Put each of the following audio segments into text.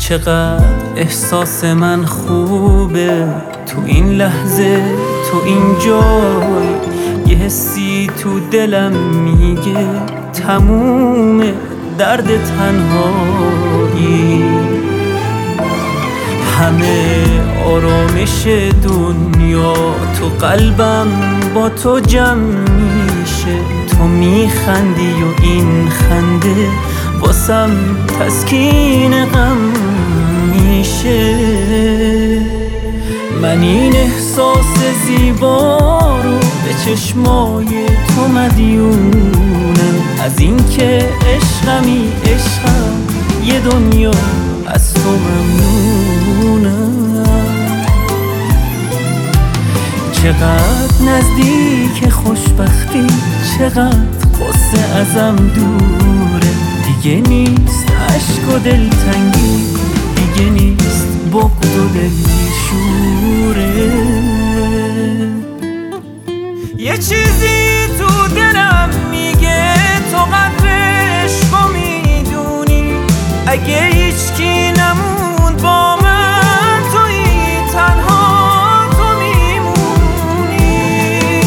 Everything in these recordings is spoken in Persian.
چقدر احساس من خوبه تو این لحظه، تو این جای. یه حسی تو دلم میگه تموم درد تنهایی. همه آرامش دنیا تو قلبم با تو جمع میشه. تو میخندی و این خنده واسم تسکین غم میشه. من این احساس زیبا رو به چشمای تو مدیونم. از این که عشقمی عشقم، یه دنیا از تو ممنونم. چقدر نزدیک خوشبختی، چقدر قصه ازم دوره. دیگه نیست عشق و دلتنگی، دیگه نیست بغض و دلشوره. یه چیزی تو دلم میگه تو قدر عشقو میدونی. اگه هیچکی نموند با من، تویی تنها تو میمونی.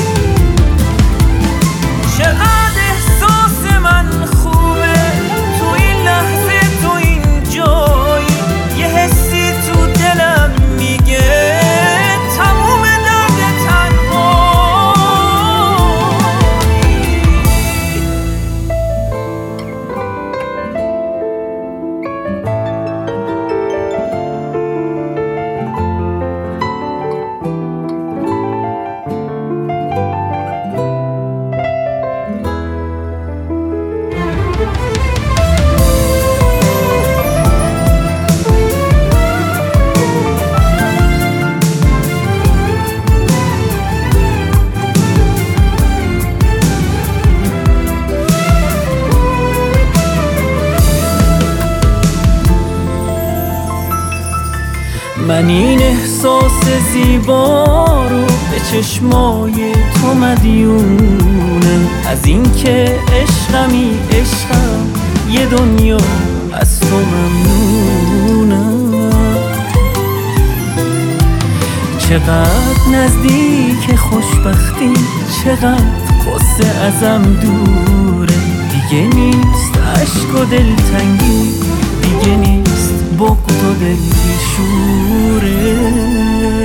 چقدر احساس من خوبه تو این لحظه، تو این جایی. یه حسی تو دلم میگه تموم درد من این احساس زیبا رو به چشمای تو مدیونم. از این که عشقمی عشقم، یه دنیا از تو ممنونم. چقدر نزدیک خوشبختی، چقدر قصه ازم دوره. دیگه نیست عشق و دلتنگی، دیگه نیست بغض و دلشوره.